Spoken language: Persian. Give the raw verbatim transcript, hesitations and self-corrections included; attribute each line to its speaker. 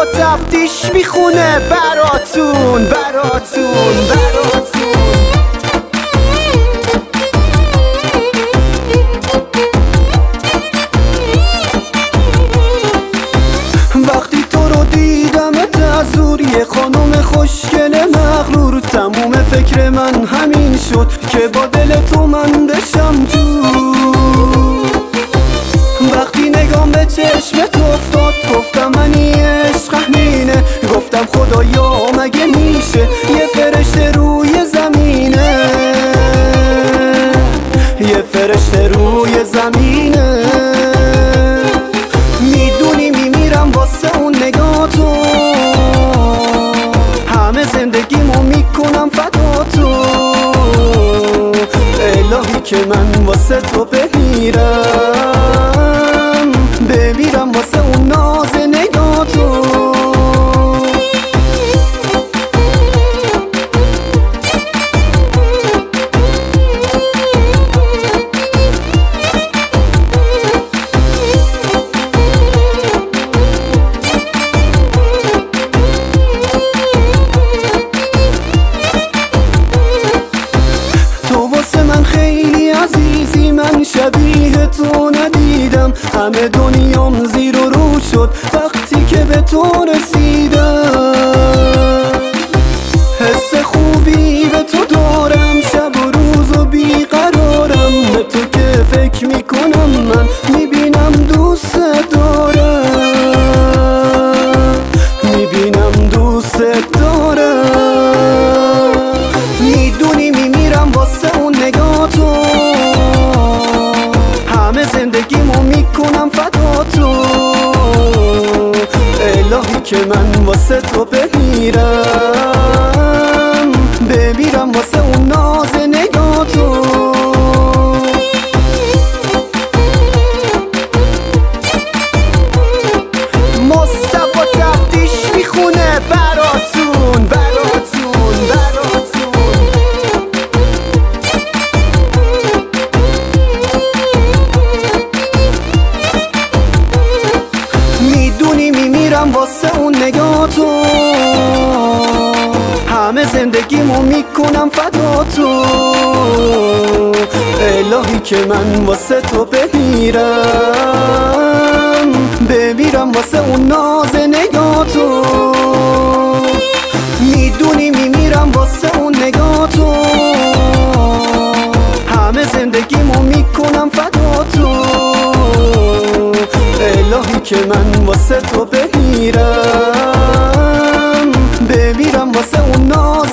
Speaker 1: و تفتیش میخونه براتون براتون براتون. وقتی تو رو دیدمت از دور، یه خانم خوشگل مغرور، تموم فکر من همین شد که با دل تو من بشم تو. وقتی نگام به چشمت افتاد گفتم منی عشق همینه، گفتم خدایا مگه میشه یه فرشته روی زمینه، یه فرشته روی زمینه. میدونی میمیرم واسه اون نگاه تو، همه زندگیمو میکنم فدا تو. الهی که من واسه تو بمیرم، بمیرم واسه اون ناز نگاه تو. من خیلی عزیزی، من شبیه تو ندیدم، همه دنیام زیر و رو شد وقتی که به تو رسیدم. حس خوبی به تو دارم، شب و روز و بیقرارم، به تو که فکر میکنم من میبینم دوست دارم، میبینم دوست دارم. میدونی میمیرم واسه اون نگاه تو، همه زندگیمو میکنم فدا تو. الهی که من واسه تو بمیرم، بمیرم واسه اون ناز نگاه تو. مصطفی تفتیش میخونه براتون براتون براتون. میدونی میمیرم واسه اون نگاه تو، همه زندگیمو میکنم فدا تو. الهی که من واسه تو بمیرم، بمیرم واسه اون ناز نگاه تو. میدونی میمیرم واسه اون نگاه تو، همه زندگیمو میکنم فدا تو. الهی که من واسه تو بمیرم، بمیرم واسه اون ناز